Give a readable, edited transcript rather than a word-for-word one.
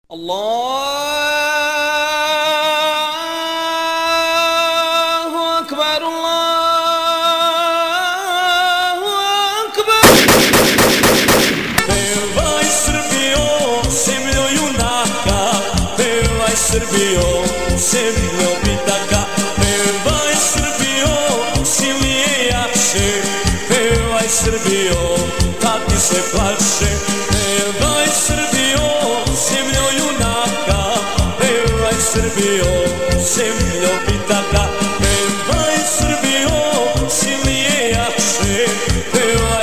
الله أكبر الله أكبر. Pevaj Srbijo, zemljo junaka, pevaj Srbijo, zemljo bitaka. Pevaj Srbijo, silnije jače, pevaj Srbijo, kad ti se plače. Pevaj Srbijo, zemljo junaka, pevaj Srbijo.